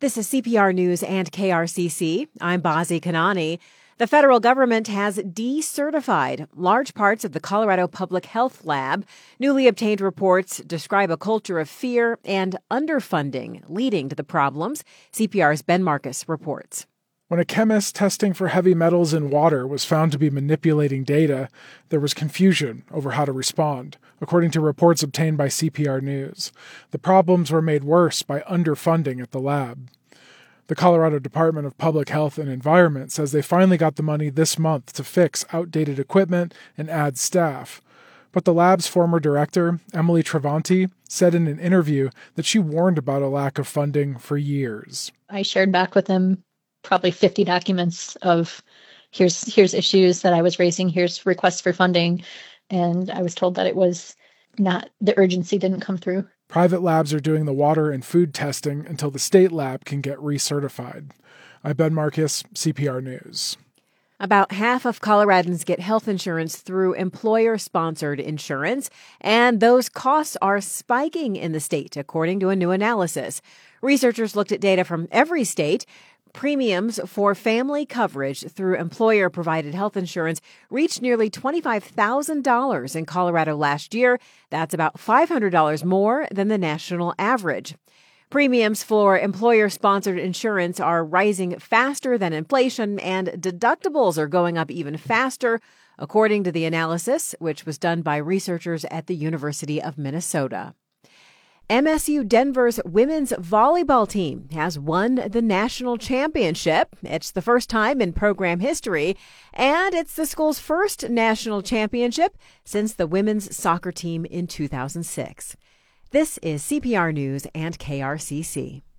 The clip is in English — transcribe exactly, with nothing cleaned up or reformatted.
This is C P R News and K R C C. I'm Bazi Kanani. The federal government has decertified large parts of the Colorado Public Health Lab. Newly obtained reports describe a culture of fear and underfunding leading to the problems. C P R's Ben Marcus reports. When a chemist testing for heavy metals in water was found to be manipulating data, there was confusion over how to respond, according to reports obtained by C P R News. The problems were made worse by underfunding at the lab. The Colorado Department of Public Health and Environment says they finally got the money this month to fix outdated equipment and add staff. But the lab's former director, Emily Travanti, said in an interview that she warned about a lack of funding for years. I shared back with them probably fifty documents of here's here's issues that I was raising, here's requests for funding, and I was told that it was not, the urgency didn't come through. Private labs are doing the water and food testing until the state lab can get recertified. I'm Ben Marcus, C P R News. About half of Coloradans get health insurance through employer-sponsored insurance, and those costs are spiking in the state, according to a new analysis. Researchers looked at data from every state. Premiums for family coverage through employer-provided health insurance reached nearly twenty-five thousand dollars in Colorado last year. That's about five hundred dollars more than the national average. Premiums for employer-sponsored insurance are rising faster than inflation, and deductibles are going up even faster, according to the analysis, which was done by researchers at the University of Minnesota. M S U Denver's women's volleyball team has won the national championship. It's the first time in program history, and it's the school's first national championship since the women's soccer team in two thousand six. This is C P R News and K R C C.